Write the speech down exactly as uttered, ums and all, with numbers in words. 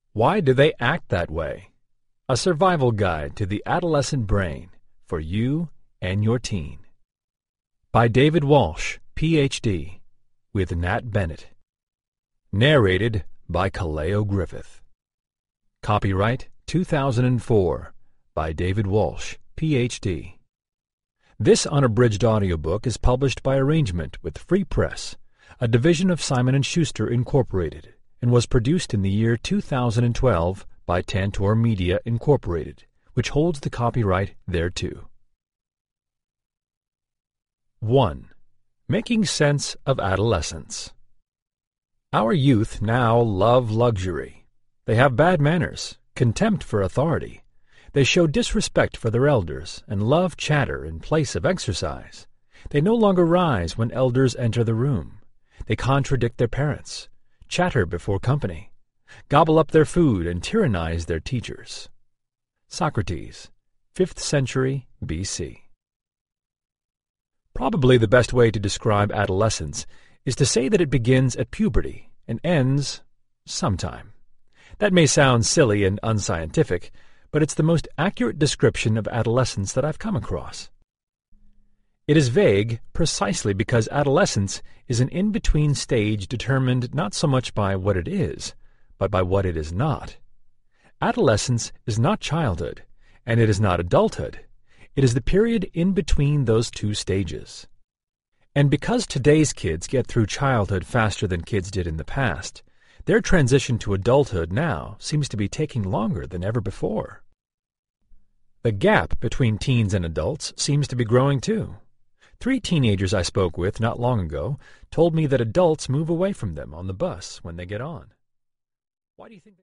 Why do they act that way? A survival guide to the adolescent brain for you and your teen. By David Walsh, P H D, with Nat Bennett. Narrated by Kaleo Griffith. Copyright two thousand four by David Walsh, P H D. This unabridged audiobook is published by arrangement with Free Press, a division of Simon and Schuster Incorporated, and was produced in the year two thousand twelve by Tantor Media Incorporated, which holds the copyright thereto. one. Making Sense of Adolescence. Our youth now love luxury. They have bad manners, contempt for authority. They show disrespect for their elders and love chatter in place of exercise. They no longer rise when elders enter the room. They contradict their parents, chatter before company, gobble up their food, and tyrannize their teachers. Socrates, fifth century B C. Probably the best way to describe adolescence is to say that it begins at puberty and ends sometime. That may sound silly and unscientific, but it's the most accurate description of adolescence that I've come across. It is vague precisely because adolescence is an in-between stage determined not so much by what it is, but by what it is not. Adolescence is not childhood, and it is not adulthood. It is the period in between those two stages. And because today's kids get through childhood faster than kids did in the past, their transition to adulthood now seems to be taking longer than ever before. The gap between teens and adults seems to be growing too. Three teenagers I spoke with not long ago told me that adults move away from them on the bus when they get on. Why do you think